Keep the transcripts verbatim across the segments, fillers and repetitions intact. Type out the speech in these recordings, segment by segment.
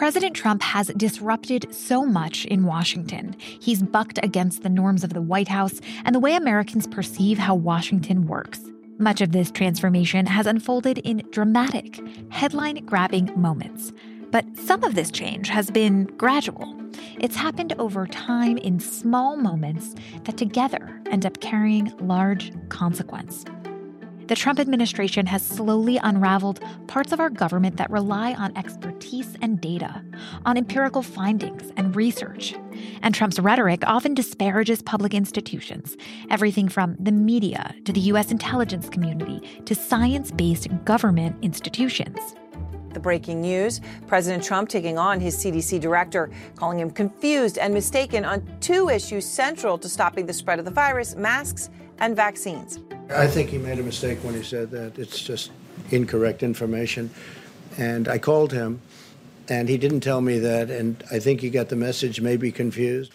President Trump has disrupted so much in Washington. He's bucked against the norms of the White House and the way Americans perceive how Washington works. Much of this transformation has unfolded in dramatic, headline-grabbing moments. But some of this change has been gradual. It's happened over time in small moments that together end up carrying large consequence. The Trump administration has slowly unraveled parts of our government that rely on expertise and data, on empirical findings and research. And Trump's rhetoric often disparages public institutions, everything from the media to the U S intelligence community to science-based government institutions. The breaking news, President Trump taking on his C D C director, calling him confused and mistaken on two issues central to stopping the spread of the virus, masks and vaccines. I think he made a mistake when he said that. It's just incorrect information. And I called him, and he didn't tell me that, and I think he got the message, maybe confused.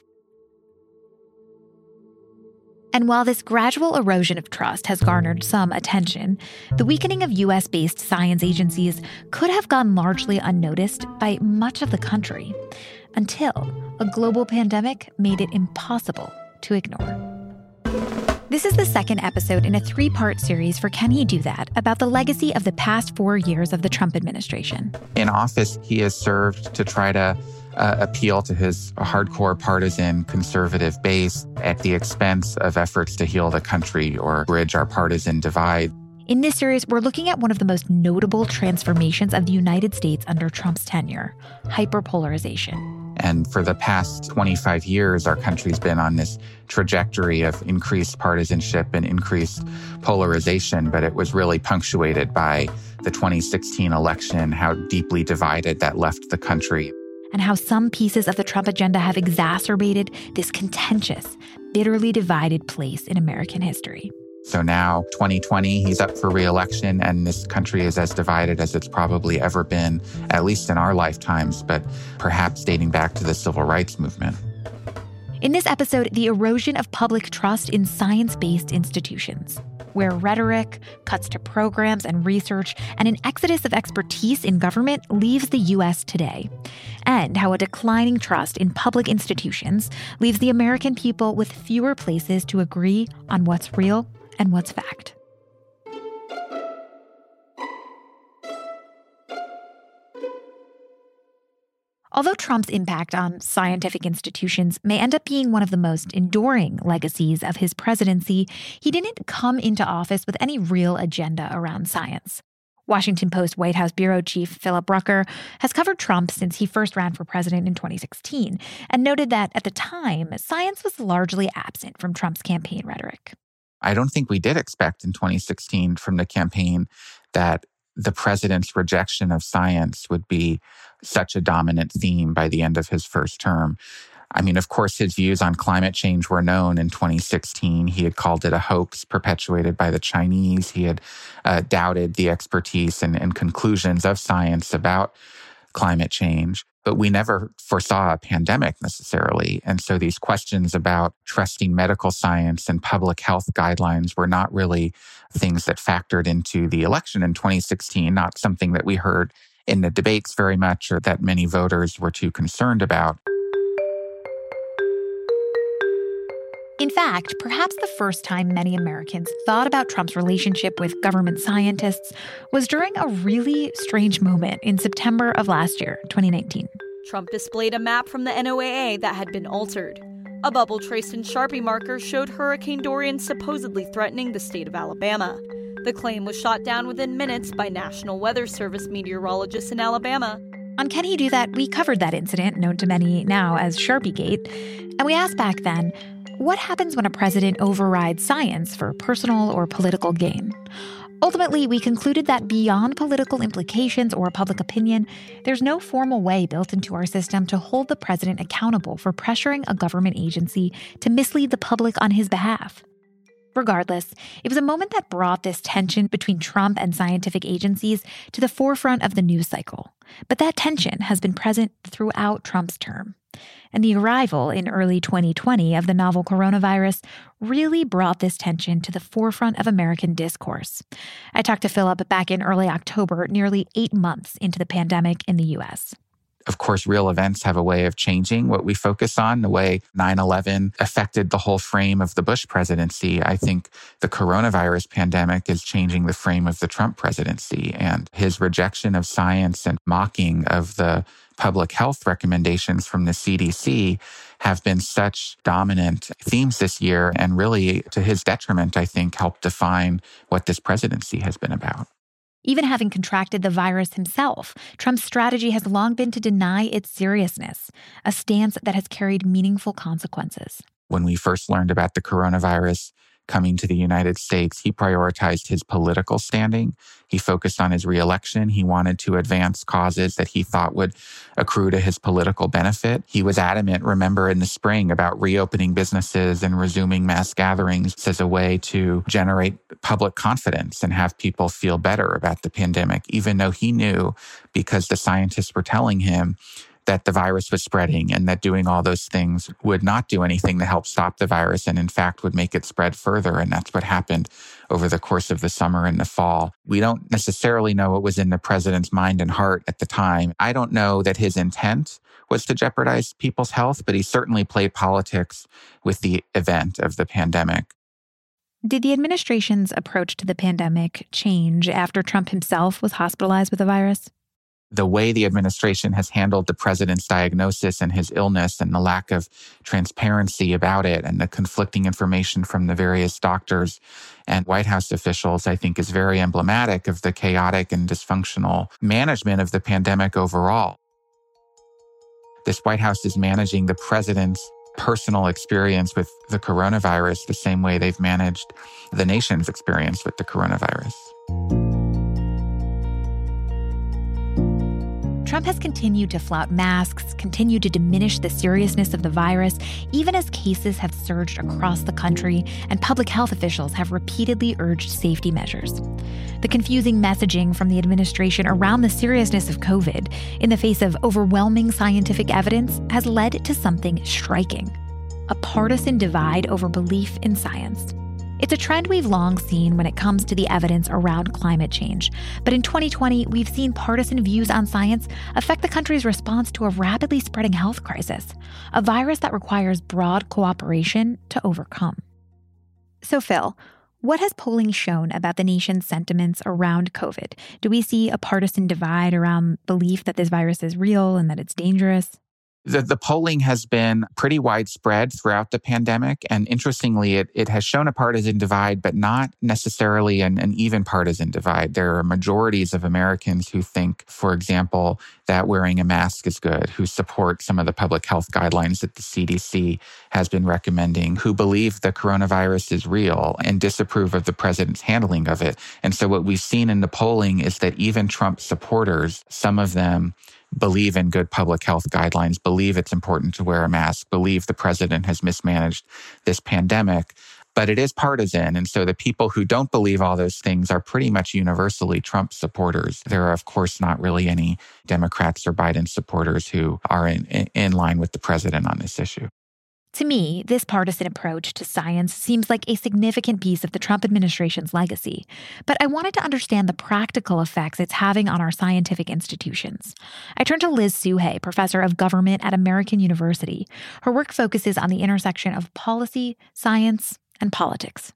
And while this gradual erosion of trust has garnered some attention, the weakening of U S-based science agencies could have gone largely unnoticed by much of the country, until a global pandemic made it impossible to ignore. This is the second episode in a three-part series for Can He Do That? About the legacy of the past four years of the Trump administration. In office, he has served to try to uh, appeal to his hardcore partisan conservative base at the expense of efforts to heal the country or bridge our partisan divide. In this series, we're looking at one of the most notable transformations of the United States under Trump's tenure, hyperpolarization. And for the past twenty-five years, our country's been on this trajectory of increased partisanship and increased polarization, but it was really punctuated by the twenty sixteen election, how deeply divided that left the country. And how some pieces of the Trump agenda have exacerbated this contentious, bitterly divided place in American history. So now, twenty twenty, he's up for re-election, and this country is as divided as it's probably ever been, at least in our lifetimes, but perhaps dating back to the civil rights movement. In this episode, the erosion of public trust in science-based institutions, where rhetoric, cuts to programs and research, and an exodus of expertise in government leaves the U S today, and how a declining trust in public institutions leaves the American people with fewer places to agree on what's real and what's fact. Although Trump's impact on scientific institutions may end up being one of the most enduring legacies of his presidency, he didn't come into office with any real agenda around science. Washington Post White House bureau chief Philip Rucker has covered Trump since he first ran for president in twenty sixteen and noted that at the time, science was largely absent from Trump's campaign rhetoric. I don't think we did expect in twenty sixteen from the campaign that the president's rejection of science would be such a dominant theme by the end of his first term. I mean, of course, his views on climate change were known in twenty sixteen. He had called it a hoax perpetuated by the Chinese. He had uh, doubted the expertise and, and conclusions of science about climate change. But we never foresaw a pandemic necessarily. And so these questions about trusting medical science and public health guidelines were not really things that factored into the election in twenty sixteen, not something that we heard in the debates very much or that many voters were too concerned about. In fact, perhaps the first time many Americans thought about Trump's relationship with government scientists was during a really strange moment in September of last year, twenty nineteen. Trump displayed a map from the N O A A that had been altered. A bubble traced in Sharpie markers showed Hurricane Dorian supposedly threatening the state of Alabama. The claim was shot down within minutes by National Weather Service meteorologists in Alabama. On Can He Do That, we covered that incident, known to many now as Sharpiegate, and we asked back then, what happens when a president overrides science for personal or political gain? Ultimately, we concluded that beyond political implications or public opinion, there's no formal way built into our system to hold the president accountable for pressuring a government agency to mislead the public on his behalf. Regardless, it was a moment that brought this tension between Trump and scientific agencies to the forefront of the news cycle. But that tension has been present throughout Trump's term. And the arrival in early twenty twenty of the novel coronavirus really brought this tension to the forefront of American discourse. I talked to Philip back in early October, nearly eight months into the pandemic in the U S. Of course, real events have a way of changing what we focus on, the way nine eleven affected the whole frame of the Bush presidency. I think the coronavirus pandemic is changing the frame of the Trump presidency, and his rejection of science and mocking of the public health recommendations from the C D C have been such dominant themes this year, and really, to his detriment, I think, helped define what this presidency has been about. Even having contracted the virus himself, Trump's strategy has long been to deny its seriousness, a stance that has carried meaningful consequences. When we first learned about the coronavirus coming to the United States, he prioritized his political standing. He focused on his reelection. He wanted to advance causes that he thought would accrue to his political benefit. He was adamant, remember, in the spring about reopening businesses and resuming mass gatherings as a way to generate public confidence and have people feel better about the pandemic, even though he knew, because the scientists were telling him, that the virus was spreading and that doing all those things would not do anything to help stop the virus and in fact would make it spread further. And that's what happened over the course of the summer and the fall. We don't necessarily know what was in the president's mind and heart at the time. I don't know that his intent was to jeopardize people's health, but he certainly played politics with the event of the pandemic. Did the administration's approach to the pandemic change after Trump himself was hospitalized with the virus? The way the administration has handled the president's diagnosis and his illness and the lack of transparency about it and the conflicting information from the various doctors and White House officials, I think, is very emblematic of the chaotic and dysfunctional management of the pandemic overall. This White House is managing the president's personal experience with the coronavirus the same way they've managed the nation's experience with the coronavirus. Trump has continued to flout masks, continued to diminish the seriousness of the virus, even as cases have surged across the country and public health officials have repeatedly urged safety measures. The confusing messaging from the administration around the seriousness of COVID in the face of overwhelming scientific evidence has led to something striking: a partisan divide over belief in science. It's a trend we've long seen when it comes to the evidence around climate change. But in twenty twenty, we've seen partisan views on science affect the country's response to a rapidly spreading health crisis, a virus that requires broad cooperation to overcome. So, Phil, what has polling shown about the nation's sentiments around COVID? Do we see a partisan divide around belief that this virus is real and that it's dangerous? The, the polling has been pretty widespread throughout the pandemic. And interestingly, it, it has shown a partisan divide, but not necessarily an, an even partisan divide. There are majorities of Americans who think, for example, that wearing a mask is good, who support some of the public health guidelines that the C D C has been recommending, who believe the coronavirus is real and disapprove of the president's handling of it. And so what we've seen in the polling is that even Trump supporters, some of them believe in good public health guidelines, believe it's important to wear a mask, believe the president has mismanaged this pandemic, but it is partisan. And so the people who don't believe all those things are pretty much universally Trump supporters. There are, of course, not really any Democrats or Biden supporters who are in, in line with the president on this issue. To me, this partisan approach to science seems like a significant piece of the Trump administration's legacy. But I wanted to understand the practical effects it's having on our scientific institutions. I turned to Liz Suhay, professor of government at American University. Her work focuses on the intersection of policy, science, and politics.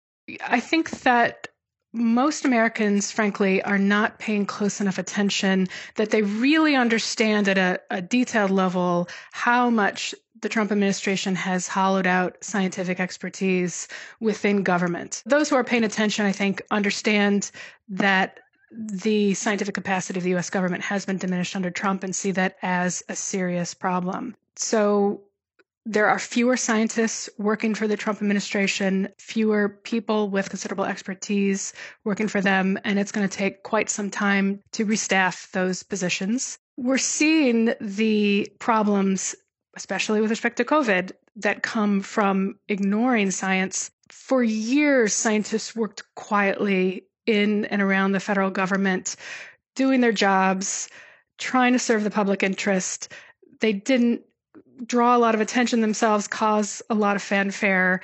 I think that most Americans, frankly, are not paying close enough attention that they really understand at a, a detailed level how much the Trump administration has hollowed out scientific expertise within government. Those who are paying attention, I think, understand that the scientific capacity of the U S government has been diminished under Trump and see that as a serious problem. So there are fewer scientists working for the Trump administration, fewer people with considerable expertise working for them, and it's going to take quite some time to restaff those positions. We're seeing the problems, especially with respect to COVID, that come from ignoring science. For years, scientists worked quietly in and around the federal government, doing their jobs, trying to serve the public interest. They didn't draw a lot of attention themselves, cause a lot of fanfare.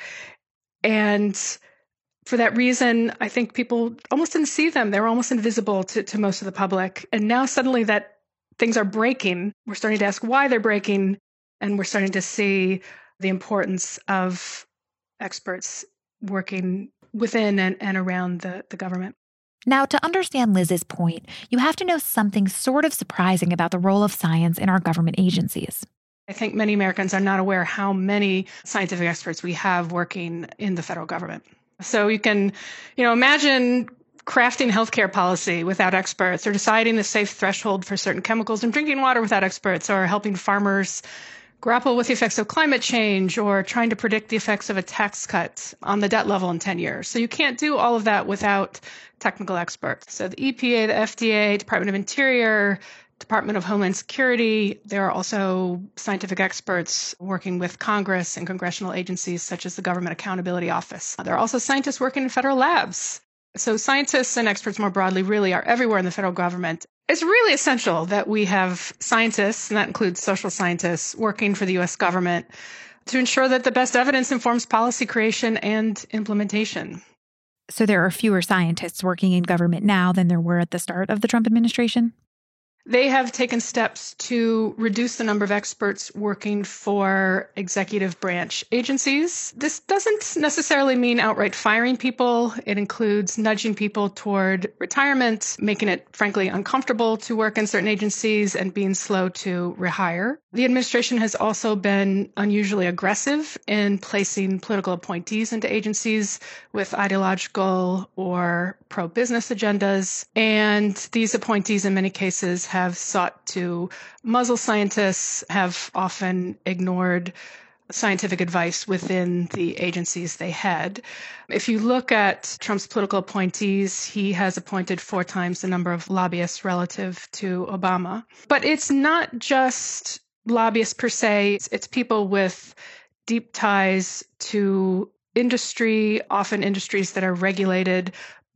And for that reason, I think people almost didn't see them. They were almost invisible to, to most of the public. And now suddenly that things are breaking. We're starting to ask why they're breaking, and we're starting to see the importance of experts working within and, and around the, the government. Now, to understand Liz's point, you have to know something sort of surprising about the role of science in our government agencies. I think many Americans are not aware how many scientific experts we have working in the federal government. So you can, you know, imagine crafting healthcare policy without experts, or deciding the safe threshold for certain chemicals in drinking water without experts, or helping farmers grapple with the effects of climate change, or trying to predict the effects of a tax cut on the debt level in ten years. So you can't do all of that without technical experts. So the E P A, the F D A, Department of Interior, Department of Homeland Security. There are also scientific experts working with Congress and congressional agencies such as the Government Accountability Office. There are also scientists working in federal labs. So scientists and experts more broadly really are everywhere in the federal government. It's really essential that we have scientists, and that includes social scientists, working for the U S government to ensure that the best evidence informs policy creation and implementation. So there are fewer scientists working in government now than there were at the start of the Trump administration? They have taken steps to reduce the number of experts working for executive branch agencies. This doesn't necessarily mean outright firing people. It includes nudging people toward retirement, making it, frankly, uncomfortable to work in certain agencies, and being slow to rehire. The administration has also been unusually aggressive in placing political appointees into agencies with ideological or pro-business agendas. And these appointees, in many cases, have sought to muzzle scientists, have often ignored scientific advice within the agencies they head. If you look at Trump's political appointees, he has appointed four times the number of lobbyists relative to Obama. But it's not just lobbyists per se. It's, it's people with deep ties to industry, often industries that are regulated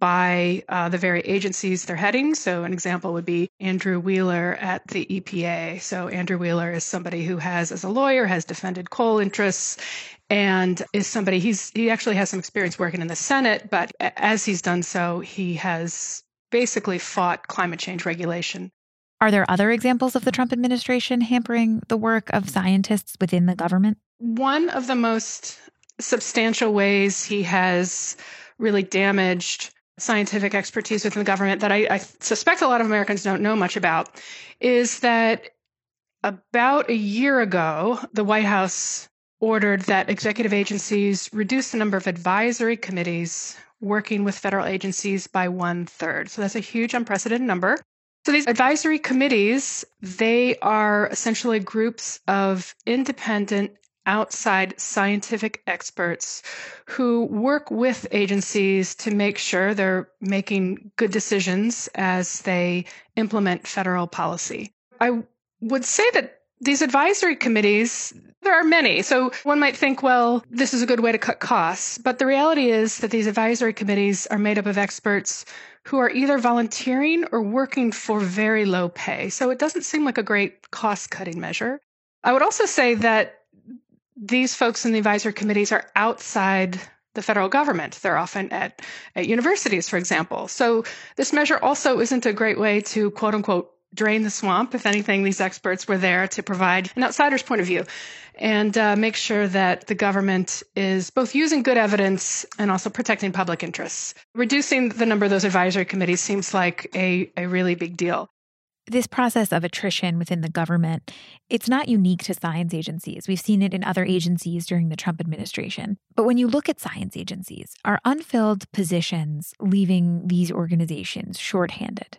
by uh, the very agencies they're heading. So an example would be Andrew Wheeler at the E P A. So Andrew Wheeler is somebody who has, as a lawyer, has defended coal interests, and is somebody, he's he actually has some experience working in the Senate, but as he's done so, he has basically fought climate change regulation. Are there other examples of the Trump administration hampering the work of scientists within the government? One of the most substantial ways he has really damaged scientific expertise within the government that I, I suspect a lot of Americans don't know much about is that about a year ago, the White House ordered that executive agencies reduce the number of advisory committees working with federal agencies by one third. So that's a huge, unprecedented number. So these advisory committees, they are essentially groups of independent outside scientific experts who work with agencies to make sure they're making good decisions as they implement federal policy. I would say that these advisory committees, there are many. So one might think, well, this is a good way to cut costs. But the reality is that these advisory committees are made up of experts who are either volunteering or working for very low pay. So it doesn't seem like a great cost-cutting measure. I would also say that these folks in the advisory committees are outside the federal government. They're often at, at universities, for example. So this measure also isn't a great way to, quote unquote, drain the swamp. If anything, these experts were there to provide an outsider's point of view and uh, make sure that the government is both using good evidence and also protecting public interests. Reducing the number of those advisory committees seems like a, a really big deal. This process of attrition within the government, it's not unique to science agencies. We've seen it in other agencies during the Trump administration. But when you look at science agencies, are unfilled positions leaving these organizations shorthanded?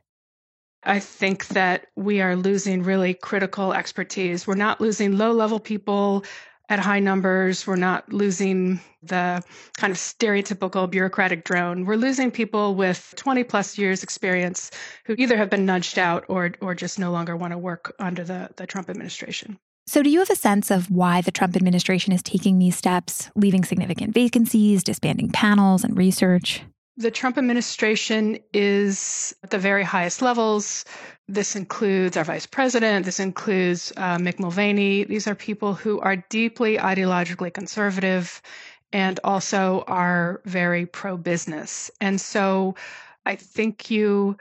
I think that we are losing really critical expertise. We're not losing low-level people at high numbers. We're not losing the kind of stereotypical bureaucratic drone. We're losing people with twenty plus years experience who either have been nudged out or or just no longer want to work under the, the Trump administration. So do you have a sense of why the Trump administration is taking these steps, leaving significant vacancies, disbanding panels and research? The Trump administration is at the very highest levels. This includes our vice president. This includes uh, Mick Mulvaney. These are people who are deeply ideologically conservative and also are very pro-business. And so I think you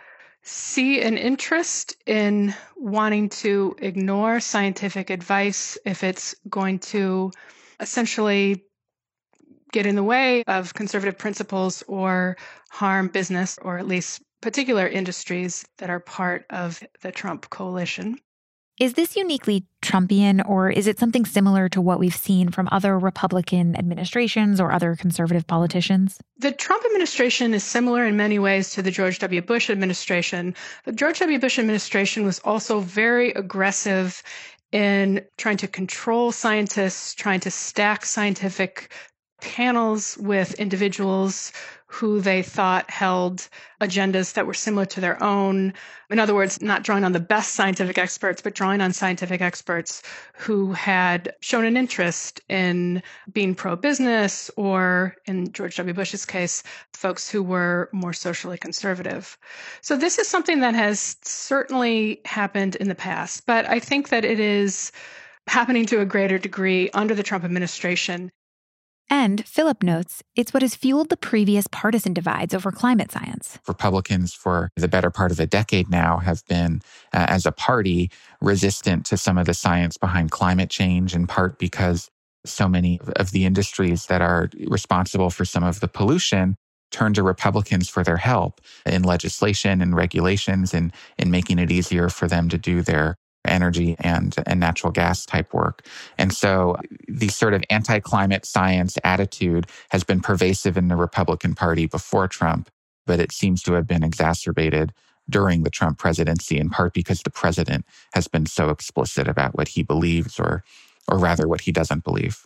see an interest in wanting to ignore scientific advice if it's going to essentially get in the way of conservative principles or harm business, or at least particular industries that are part of the Trump coalition. Is this uniquely Trumpian, or is it something similar to what we've seen from other Republican administrations or other conservative politicians? The Trump administration is similar in many ways to the George W. Bush administration. The George W. Bush administration was also very aggressive in trying to control scientists, trying to stack scientific panels with individuals who they thought held agendas that were similar to their own. In other words, not drawing on the best scientific experts, but drawing on scientific experts who had shown an interest in being pro-business, or in George W. Bush's case, folks who were more socially conservative. So this is something that has certainly happened in the past, but I think that it is happening to a greater degree under the Trump administration. And, Philip notes, it's what has fueled the previous partisan divides over climate science. Republicans, for the better part of a decade now, have been, uh, as a party, resistant to some of the science behind climate change, in part because so many of the industries that are responsible for some of the pollution turn to Republicans for their help in legislation and regulations, and in making it easier for them to do their energy and, and natural gas type work. And so the sort of anti-climate science attitude has been pervasive in the Republican Party before Trump, but it seems to have been exacerbated during the Trump presidency, in part because the president has been so explicit about what he believes, or, or rather what he doesn't believe.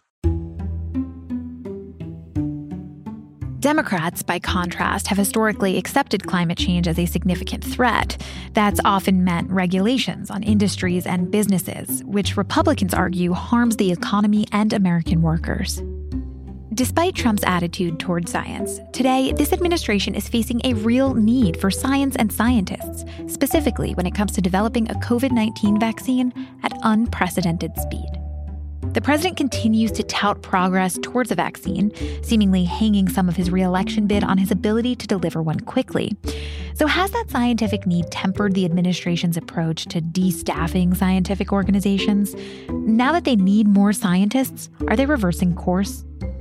Democrats, by contrast, have historically accepted climate change as a significant threat. That's often meant regulations on industries and businesses, which Republicans argue harms the economy and American workers. Despite Trump's attitude toward science, today this administration is facing a real need for science and scientists, specifically when it comes to developing a COVID nineteen vaccine at unprecedented speed. The president continues to tout progress towards a vaccine, seemingly hanging some of his re-election bid on his ability to deliver one quickly. So has that scientific need tempered the administration's approach to de-staffing scientific organizations? Now that they need more scientists, are they reversing course?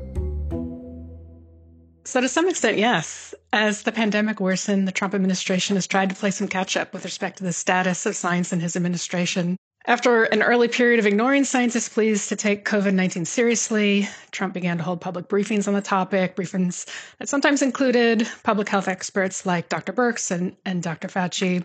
So to some extent, yes. As the pandemic worsened, the Trump administration has tried to play some catch-up with respect to the status of science in his administration. After an early period of ignoring scientists' pleas to take COVID nineteen seriously, Trump began to hold public briefings on the topic, briefings that sometimes included public health experts like Doctor Birx and, and Doctor Fauci.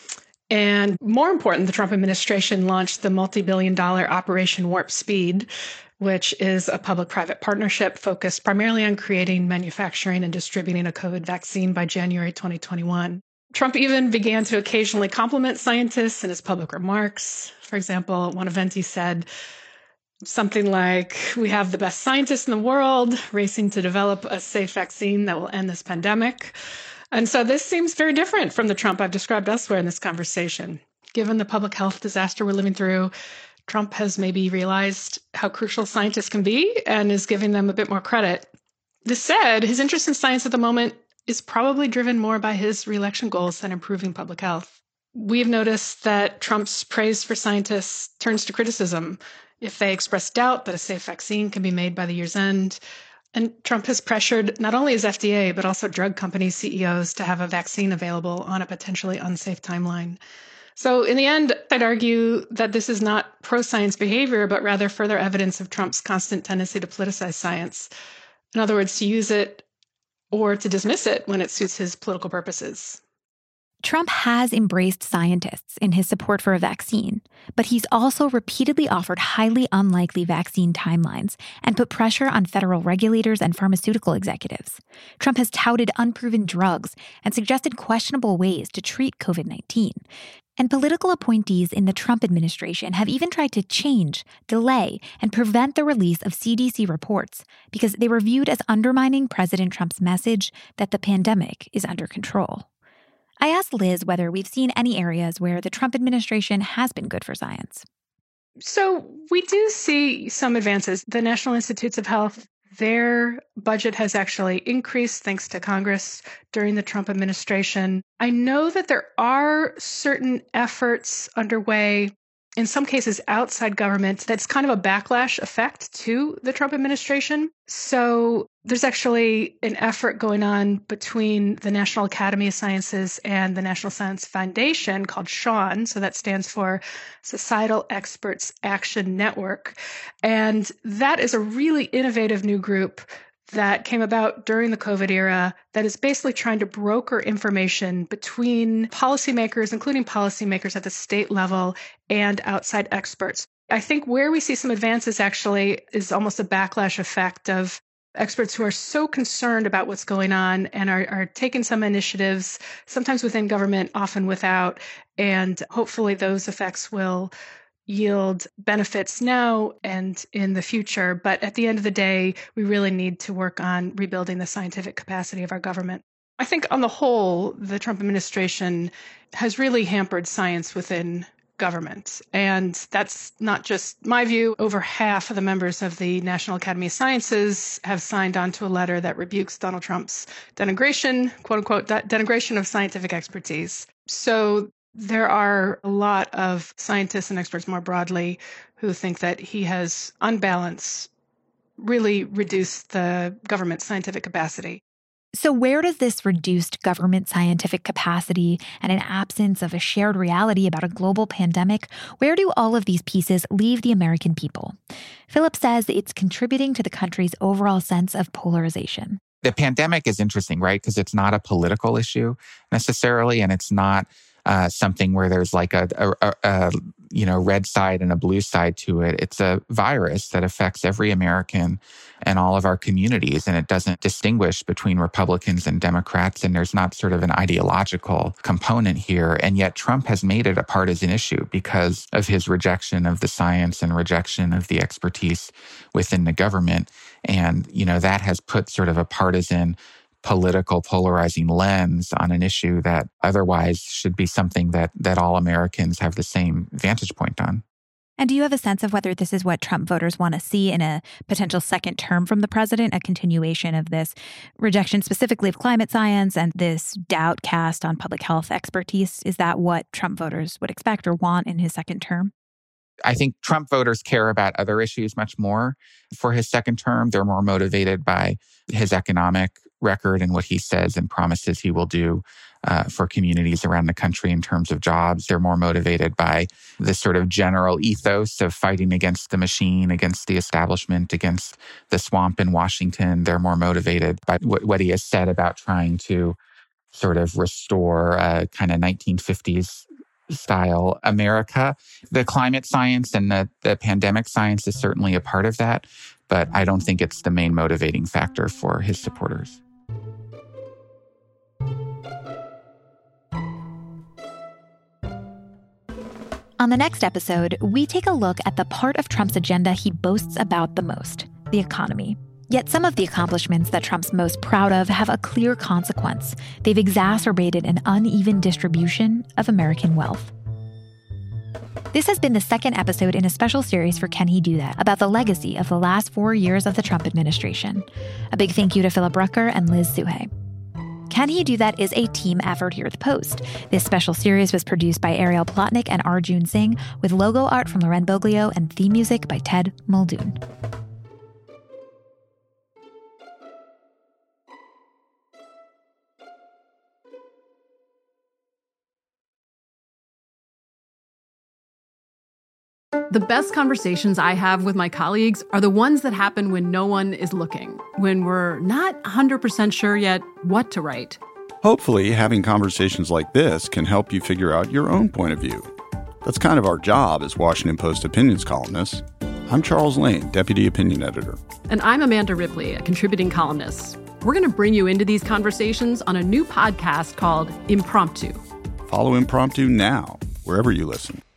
And more important, the Trump administration launched the multi-billion dollar Operation Warp Speed, which is a public-private partnership focused primarily on creating, manufacturing, and distributing a COVID vaccine by January twenty twenty-one. Trump even began to occasionally compliment scientists in his public remarks. For example, at one event he said something like, "We have the best scientists in the world racing to develop a safe vaccine that will end this pandemic." And so this seems very different from the Trump I've described elsewhere in this conversation. Given the public health disaster we're living through, Trump has maybe realized how crucial scientists can be and is giving them a bit more credit. This said, his interest in science at the moment is probably driven more by his re-election goals than improving public health. We've noticed that Trump's praise for scientists turns to criticism if they express doubt that a safe vaccine can be made by the year's end. And Trump has pressured not only his F D A, but also drug company C E Os to have a vaccine available on a potentially unsafe timeline. So in the end, I'd argue that this is not pro-science behavior, but rather further evidence of Trump's constant tendency to politicize science. In other words, to use it or to dismiss it when it suits his political purposes. Trump has embraced scientists in his support for a vaccine, but he's also repeatedly offered highly unlikely vaccine timelines and put pressure on federal regulators and pharmaceutical executives. Trump has touted unproven drugs and suggested questionable ways to treat COVID nineteen. And political appointees in the Trump administration have even tried to change, delay, and prevent the release of C D C reports because they were viewed as undermining President Trump's message that the pandemic is under control. I asked Liz whether we've seen any areas where the Trump administration has been good for science. So we do see some advances. The National Institutes of Health Their budget has actually increased thanks to Congress during the Trump administration. I know that there are certain efforts underway, in some cases outside government, that's kind of a backlash effect to the Trump administration. So there's actually an effort going on between the National Academy of Sciences and the National Science Foundation called SEAN. So that stands for Societal Experts Action Network. And that is a really innovative new group that came about during the COVID era that is basically trying to broker information between policymakers, including policymakers at the state level and outside experts. I think where we see some advances actually is almost a backlash effect of experts who are so concerned about what's going on and are, are taking some initiatives, sometimes within government, often without, and hopefully those effects will yield benefits now and in the future. But at the end of the day, we really need to work on rebuilding the scientific capacity of our government. I think on the whole, the Trump administration has really hampered science within government. And that's not just my view. Over half of the members of the National Academy of Sciences have signed on to a letter that rebukes Donald Trump's denigration, quote unquote, denigration of scientific expertise. So there are a lot of scientists and experts more broadly who think that he has, on balance, really reduced the government's scientific capacity. So where does this reduced government scientific capacity and an absence of a shared reality about a global pandemic, where do all of these pieces leave the American people? Philip says it's contributing to the country's overall sense of polarization. The pandemic is interesting, right? Because it's not a political issue necessarily, and it's not Uh, something where there's like a, a, a, you know, red side and a blue side to it. It's a virus that affects every American and all of our communities, and it doesn't distinguish between Republicans and Democrats, and there's not sort of an ideological component here. And yet Trump has made it a partisan issue because of his rejection of the science and rejection of the expertise within the government. And, you know, that has put sort of a partisan political polarizing lens on an issue that otherwise should be something that that all Americans have the same vantage point on. And do you have a sense of whether this is what Trump voters want to see in a potential second term from the president, a continuation of this rejection specifically of climate science and this doubt cast on public health expertise? Is that what Trump voters would expect or want in his second term? I think Trump voters care about other issues much more for his second term. They're more motivated by his economic record and what he says and promises he will do uh, for communities around the country in terms of jobs. They're more motivated by this sort of general ethos of fighting against the machine, against the establishment, against the swamp in Washington. They're more motivated by what, what he has said about trying to sort of restore a kind of nineteen fifties style America. The climate science and the, the pandemic science is certainly a part of that, but I don't think it's the main motivating factor for his supporters. On the next episode, we take a look at the part of Trump's agenda he boasts about the most, the economy. Yet some of the accomplishments that Trump's most proud of have a clear consequence. They've exacerbated an uneven distribution of American wealth. This has been the second episode in a special series for Can He Do That? About the legacy of the last four years of the Trump administration. A big thank you to Philip Rucker and Liz Suhe. Can He Do That is a team effort here at The Post. This special series was produced by Ariel Plotnick and Arjun Singh, with logo art from Loren Boglio and theme music by Ted Muldoon. The best conversations I have with my colleagues are the ones that happen when no one is looking, when we're not one hundred percent sure yet what to write. Hopefully, having conversations like this can help you figure out your own point of view. That's kind of our job as Washington Post opinions columnists. I'm Charles Lane, Deputy Opinion Editor. And I'm Amanda Ripley, a contributing columnist. We're going to bring you into these conversations on a new podcast called Impromptu. Follow Impromptu now, wherever you listen.